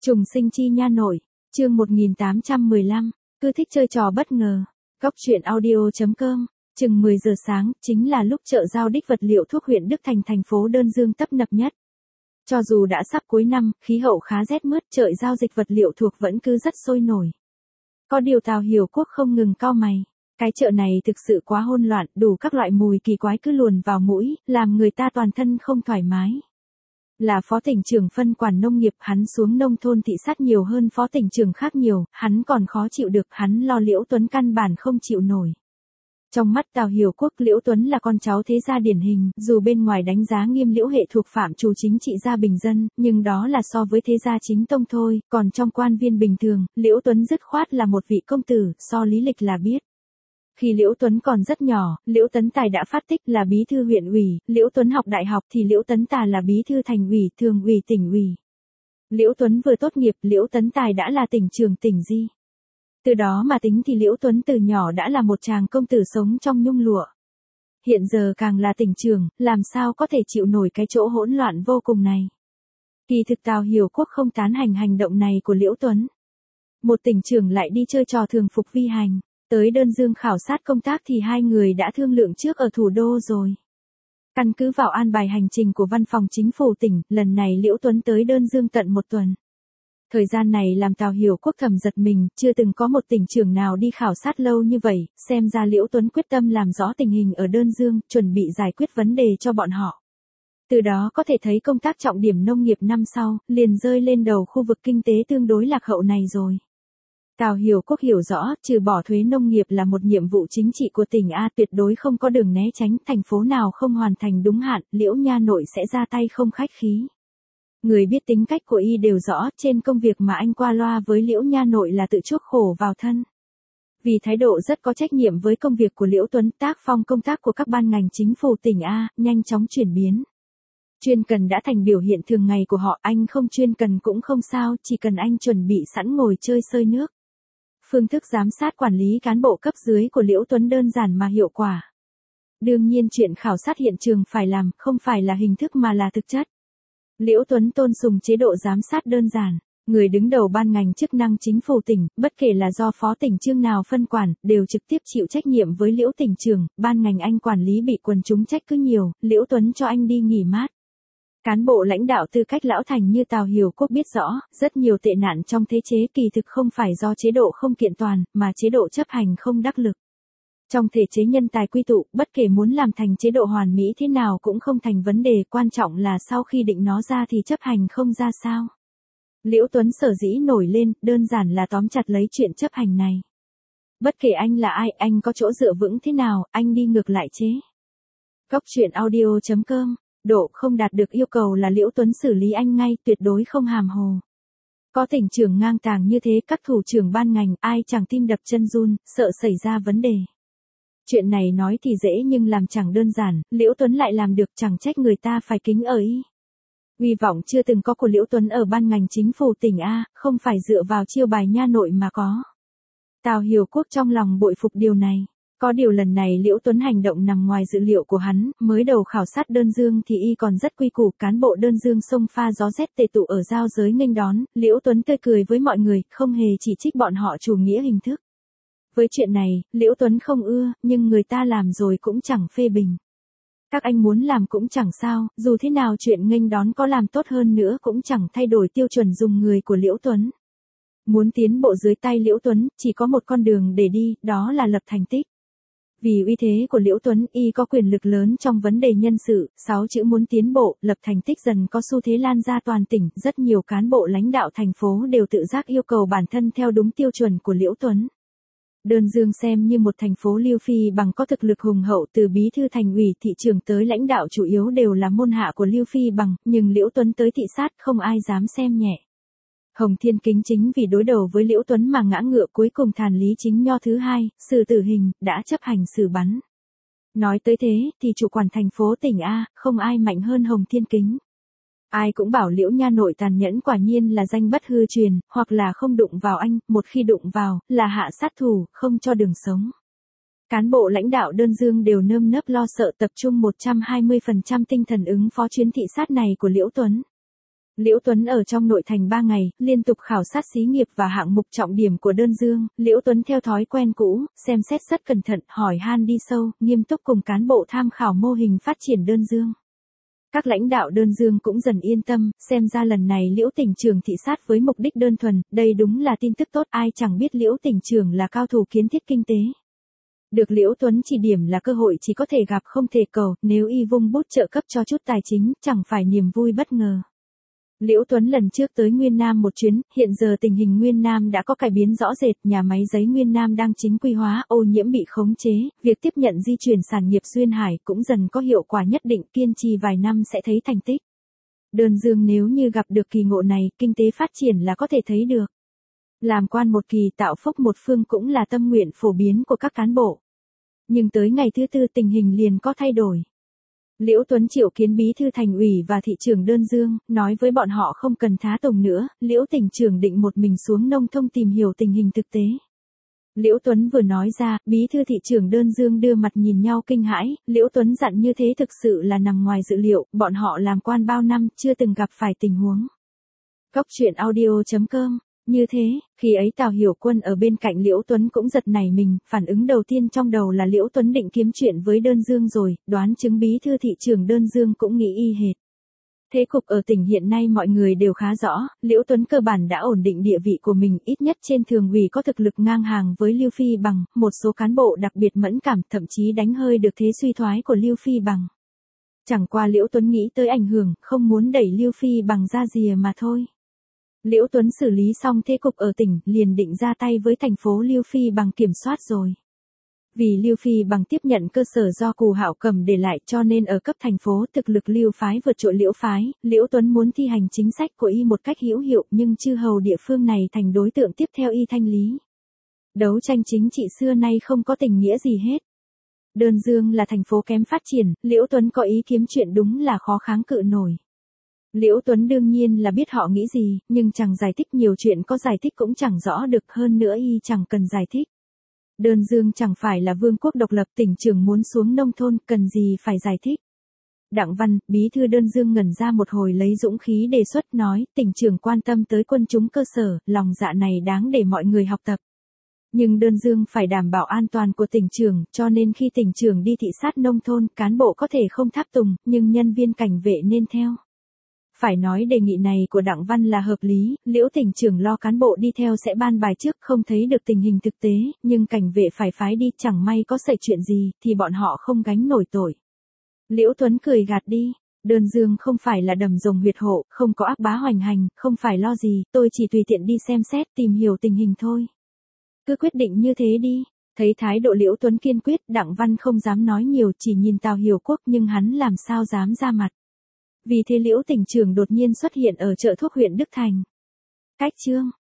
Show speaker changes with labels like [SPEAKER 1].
[SPEAKER 1] Trùng sinh chi nha nội, chương 1815, cứ thích chơi trò bất ngờ. Góc truyện audio.com, chừng 10 giờ sáng, chính là lúc chợ giao đích vật liệu thuốc huyện Đức Thành thành phố Đơn Dương tấp nập nhất. Cho dù đã sắp cuối năm, khí hậu khá rét mướt, chợ giao dịch vật liệu thuộc vẫn cứ rất sôi nổi. Có điều Tào Hiểu Quốc không ngừng cau mày. Cái chợ này thực sự quá hỗn loạn, đủ các loại mùi kỳ quái cứ luồn vào mũi, làm người ta toàn thân không thoải mái. Là phó tỉnh trưởng phân quản nông nghiệp, hắn xuống nông thôn thị sát nhiều hơn phó tỉnh trưởng khác nhiều, hắn còn khó chịu được, hắn lo Liễu Tuấn căn bản không chịu nổi. Trong mắt Tào Hiểu Quốc, Liễu Tuấn là con cháu thế gia điển hình, dù bên ngoài đánh giá nghiêm Liễu hệ thuộc phạm trù chính trị gia bình dân, nhưng đó là so với thế gia chính tông thôi, còn trong quan viên bình thường, Liễu Tuấn dứt khoát là một vị công tử, so lý lịch là biết. Khi Liễu Tuấn còn rất nhỏ, Liễu Tấn Tài đã phát tích là bí thư huyện ủy, Liễu Tuấn học đại học thì Liễu Tấn Tài là bí thư thành ủy, thường ủy tỉnh ủy. Liễu Tuấn vừa tốt nghiệp, Liễu Tấn Tài đã là tỉnh trưởng tỉnh Di. Từ đó mà tính thì Liễu Tuấn từ nhỏ đã là một chàng công tử sống trong nhung lụa. Hiện giờ càng là tỉnh trưởng, làm sao có thể chịu nổi cái chỗ hỗn loạn vô cùng này. Kỳ thực Tào Hiểu Quốc không tán thành hành động này của Liễu Tuấn. Một tỉnh trưởng lại đi chơi trò thường phục vi hành. Tới Đơn Dương khảo sát công tác thì hai người đã thương lượng trước ở thủ đô rồi. Căn cứ vào an bài hành trình của văn phòng chính phủ tỉnh, lần này Liễu Tuấn tới Đơn Dương tận một tuần. Thời gian này làm Tào Hiểu Quốc thầm giật mình, chưa từng có một tỉnh trưởng nào đi khảo sát lâu như vậy, xem ra Liễu Tuấn quyết tâm làm rõ tình hình ở Đơn Dương, chuẩn bị giải quyết vấn đề cho bọn họ. Từ đó có thể thấy công tác trọng điểm nông nghiệp năm sau, liền rơi lên đầu khu vực kinh tế tương đối lạc hậu này rồi. Tào Hiểu Quốc hiểu rõ, trừ bỏ thuế nông nghiệp là một nhiệm vụ chính trị của tỉnh A, tuyệt đối không có đường né tránh, thành phố nào không hoàn thành đúng hạn, Liễu nha nội sẽ ra tay không khách khí. Người biết tính cách của y đều rõ, trên công việc mà anh qua loa với Liễu nha nội là tự chuốc khổ vào thân. Vì thái độ rất có trách nhiệm với công việc của Liễu Tuấn, tác phong công tác của các ban ngành chính phủ tỉnh A, nhanh chóng chuyển biến. Chuyên cần đã thành biểu hiện thường ngày của họ, anh không chuyên cần cũng không sao, chỉ cần anh chuẩn bị sẵn ngồi chơi sơi nước. Phương thức giám sát quản lý cán bộ cấp dưới của Liễu Tuấn đơn giản mà hiệu quả. Đương nhiên chuyện khảo sát hiện trường phải làm, không phải là hình thức mà là thực chất. Liễu Tuấn tôn sùng chế độ giám sát đơn giản. Người đứng đầu ban ngành chức năng chính phủ tỉnh, bất kể là do phó tỉnh chương nào phân quản, đều trực tiếp chịu trách nhiệm với Liễu tỉnh trưởng, ban ngành anh quản lý bị quần chúng trách cứ nhiều, Liễu Tuấn cho anh đi nghỉ mát. Cán bộ lãnh đạo tư cách lão thành như Tào Hiểu Quốc biết rõ, rất nhiều tệ nạn trong thế chế kỳ thực không phải do chế độ không kiện toàn, mà chế độ chấp hành không đắc lực. Trong thể chế nhân tài quy tụ, bất kể muốn làm thành chế độ hoàn mỹ thế nào cũng không thành vấn đề, quan trọng là sau khi định nó ra thì chấp hành không ra sao. Liễu Tuấn sở dĩ nổi lên, đơn giản là tóm chặt lấy chuyện chấp hành này. Bất kể anh là ai, anh có chỗ dựa vững thế nào, anh đi ngược lại chế. Góc truyện audio.com, độ không đạt được yêu cầu là Liễu Tuấn xử lý anh ngay, tuyệt đối không hàm hồ. Có tỉnh trưởng ngang tàng như thế, các thủ trưởng ban ngành, ai chẳng tim đập chân run, sợ xảy ra vấn đề. Chuyện này nói thì dễ nhưng làm chẳng đơn giản, Liễu Tuấn lại làm được, chẳng trách người ta phải kính ở y. Uy vọng chưa từng có của Liễu Tuấn ở ban ngành chính phủ tỉnh A, không phải dựa vào chiêu bài nha nội mà có. Tào Hiểu Quốc trong lòng bội phục điều này. Có điều lần này Liễu Tuấn hành động nằm ngoài dự liệu của hắn, mới đầu khảo sát Đơn Dương thì y còn rất quy củ, cán bộ Đơn Dương xông pha gió rét tề tụ ở giao giới nghênh đón, Liễu Tuấn tươi cười với mọi người, không hề chỉ trích bọn họ chủ nghĩa hình thức. Với chuyện này, Liễu Tuấn không ưa, nhưng người ta làm rồi cũng chẳng phê bình. Các anh muốn làm cũng chẳng sao, dù thế nào chuyện nghênh đón có làm tốt hơn nữa cũng chẳng thay đổi tiêu chuẩn dùng người của Liễu Tuấn. Muốn tiến bộ dưới tay Liễu Tuấn, chỉ có một con đường để đi, đó là lập thành tích. Vì uy thế của Liễu Tuấn, y có quyền lực lớn trong vấn đề nhân sự, 6 chữ muốn tiến bộ, lập thành tích dần có xu thế lan ra toàn tỉnh, rất nhiều cán bộ lãnh đạo thành phố đều tự giác yêu cầu bản thân theo đúng tiêu chuẩn của Liễu Tuấn. Đơn Dương xem như một thành phố lưu phi bằng có thực lực hùng hậu, từ bí thư thành ủy thị trưởng tới lãnh đạo chủ yếu đều là môn hạ của lưu phi bằng, nhưng Liễu Tuấn tới thị sát không ai dám xem nhẹ. Hồng Thiên Kính chính vì đối đầu với Liễu Tuấn mà ngã ngựa, cuối cùng thàn Lý Chính Nho thứ hai, xử tử hình, đã chấp hành xử bắn. Nói tới thế, thì chủ quản thành phố tỉnh A, không ai mạnh hơn Hồng Thiên Kính. Ai cũng bảo Liễu nha nội tàn nhẫn, quả nhiên là danh bất hư truyền, hoặc là không đụng vào anh, một khi đụng vào, là hạ sát thủ, không cho đường sống. Cán bộ lãnh đạo Đơn Dương đều nơm nớp lo sợ, tập trung 120% tinh thần ứng phó chuyến thị sát này của Liễu Tuấn. Liễu Tuấn ở trong nội thành 3 ngày, liên tục khảo sát xí nghiệp và hạng mục trọng điểm của Đơn Dương, Liễu Tuấn theo thói quen cũ, xem xét rất cẩn thận, hỏi han đi sâu, nghiêm túc cùng cán bộ tham khảo mô hình phát triển Đơn Dương. Các lãnh đạo Đơn Dương cũng dần yên tâm, xem ra lần này Liễu tỉnh trưởng thị sát với mục đích đơn thuần, đây đúng là tin tức tốt, ai chẳng biết Liễu tỉnh trưởng là cao thủ kiến thiết kinh tế. Được Liễu Tuấn chỉ điểm là cơ hội chỉ có thể gặp không thể cầu, nếu y vung bút trợ cấp cho chút tài chính, chẳng phải niềm vui bất ngờ. Liễu Tuấn lần trước tới Nguyên Nam một chuyến, hiện giờ tình hình Nguyên Nam đã có cải biến rõ rệt, nhà máy giấy Nguyên Nam đang chính quy hóa, ô nhiễm bị khống chế, việc tiếp nhận di chuyển sản nghiệp xuyên hải cũng dần có hiệu quả nhất định, kiên trì vài năm sẽ thấy thành tích. Đơn Dương nếu như gặp được kỳ ngộ này, kinh tế phát triển là có thể thấy được. Làm quan một kỳ tạo phúc một phương cũng là tâm nguyện phổ biến của các cán bộ. Nhưng tới ngày thứ tư tình hình liền có thay đổi. Liễu Tuấn triệu kiến bí thư thành ủy và thị trưởng Đơn Dương, nói với bọn họ không cần thá tùng nữa, Liễu tỉnh trưởng định một mình xuống nông thôn tìm hiểu tình hình thực tế. Liễu Tuấn vừa nói ra, bí thư thị trưởng Đơn Dương đưa mặt nhìn nhau kinh hãi, Liễu Tuấn dặn như thế thực sự là nằm ngoài dự liệu, bọn họ làm quan bao năm chưa từng gặp phải tình huống. Cốc truyện audio.com. Như thế, khi ấy Tào Hiểu Quân ở bên cạnh Liễu Tuấn cũng giật nảy mình, phản ứng đầu tiên trong đầu là Liễu Tuấn định kiếm chuyện với Đơn Dương rồi, đoán chứng bí thư thị trưởng Đơn Dương cũng nghĩ y hệt. Thế cục ở tỉnh hiện nay mọi người đều khá rõ, Liễu Tuấn cơ bản đã ổn định địa vị của mình, ít nhất trên thường ủy có thực lực ngang hàng với Lưu Phi Bằng, một số cán bộ đặc biệt mẫn cảm, thậm chí đánh hơi được thế suy thoái của Lưu Phi Bằng. Chẳng qua Liễu Tuấn nghĩ tới ảnh hưởng, không muốn đẩy Lưu Phi Bằng ra rìa mà thôi. Liễu Tuấn xử lý xong thế cục ở tỉnh, liền định ra tay với thành phố Lưu Phi Bằng kiểm soát rồi. Vì Lưu Phi Bằng tiếp nhận cơ sở do Cù Hạo Cầm để lại cho nên ở cấp thành phố thực lực Lưu phái vượt trội Liễu phái, Liễu Tuấn muốn thi hành chính sách của y một cách hữu hiệu nhưng chư hầu địa phương này thành đối tượng tiếp theo y thanh lý. Đấu tranh chính trị xưa nay không có tình nghĩa gì hết. Đơn Dương là thành phố kém phát triển, Liễu Tuấn có ý kiếm chuyện đúng là khó kháng cự nổi. Liễu Tuấn đương nhiên là biết họ nghĩ gì, nhưng chẳng giải thích nhiều chuyện có giải thích cũng chẳng rõ được, hơn nữa y chẳng cần giải thích. Đơn Dương chẳng phải là vương quốc độc lập, tỉnh trưởng muốn xuống nông thôn, cần gì phải giải thích. Đặng Văn, bí thư Đơn Dương ngẩn ra một hồi lấy dũng khí đề xuất nói, tỉnh trưởng quan tâm tới quân chúng cơ sở, lòng dạ này đáng để mọi người học tập. Nhưng Đơn Dương phải đảm bảo an toàn của tỉnh trưởng, cho nên khi tỉnh trưởng đi thị sát nông thôn, cán bộ có thể không tháp tùng, nhưng nhân viên cảnh vệ nên theo. Phải nói đề nghị này của Đặng Văn là hợp lý, Liễu tỉnh trưởng lo cán bộ đi theo sẽ ban bài trước không thấy được tình hình thực tế, nhưng cảnh vệ phải phái đi, chẳng may có xảy chuyện gì, thì bọn họ không gánh nổi tội. Liễu Tuấn cười gạt đi, Đơn Dương không phải là đầm rồng huyệt hộ, không có ác bá hoành hành, không phải lo gì, tôi chỉ tùy tiện đi xem xét tìm hiểu tình hình thôi. Cứ quyết định như thế đi. Thấy thái độ Liễu Tuấn kiên quyết, Đặng Văn không dám nói nhiều, chỉ nhìn Tào Hiểu Quốc nhưng hắn làm sao dám ra mặt. Vì thế Liễu tỉnh trưởng đột nhiên xuất hiện ở chợ thuốc huyện Đức Thành. Cách chương